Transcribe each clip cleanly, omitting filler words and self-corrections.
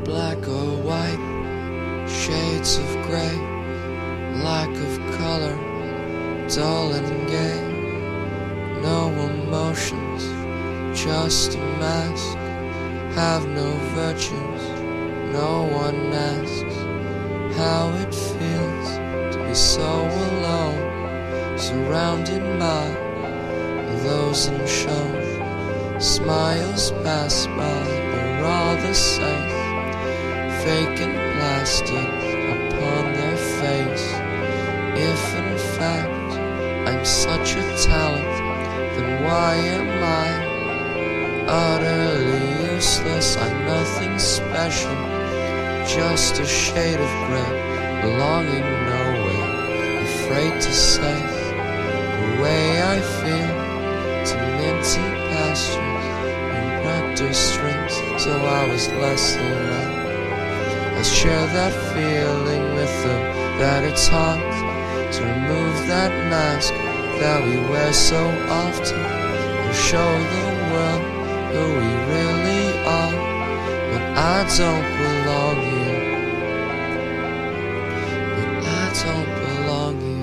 Black or white, shades of gray, lack of color, dull and gay. No emotions, just a mask. Have no virtues, no one asks how it feels to be so alone, surrounded by those unshown. Smiles pass by, they're all the same, fake and plastic upon their face. If in fact I'm such a talent, then why am I utterly useless? I'm nothing special, just a shade of gray, belonging nowhere, afraid to say the way I feel to minty pastures and rector strings. So I was less alone. I share that feeling with them, that it's hard to remove that mask that we wear so often, and show the world who we really are. But I don't belong here, but I don't belong here.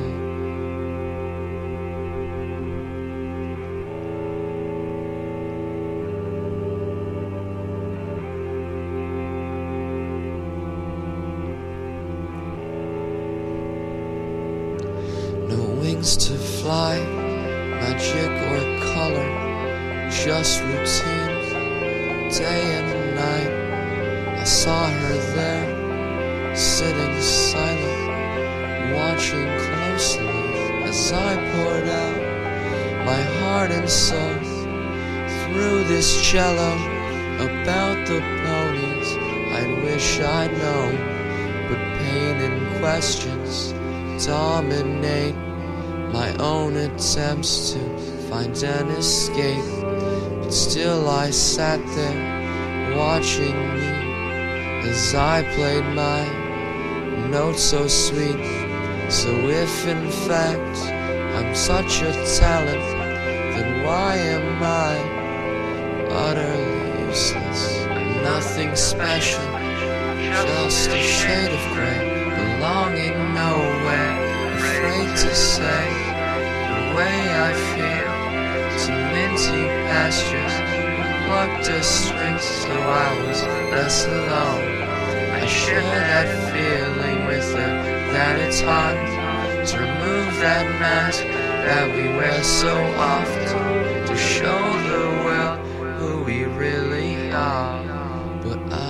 No wings to fly, magic or color, just routine, day and night. I saw her there, sitting silent, watching closely as I poured out my heart and soul through this cello about the ponies I'd wish I'd known. But pain and questions dominate my own attempts to find an escape. But still I sat there, watching me as I played my notes so sweet. So if in fact I'm such a talent, then why am I utterly useless? I'm nothing special, just a shade of gray, belonging nowhere, afraid to say the way I feel to minty pastures, plucked a string. So I was less alone. I share that feeling with her, that it's hard to remove that mask that we wear so often, to show the world who we really are. But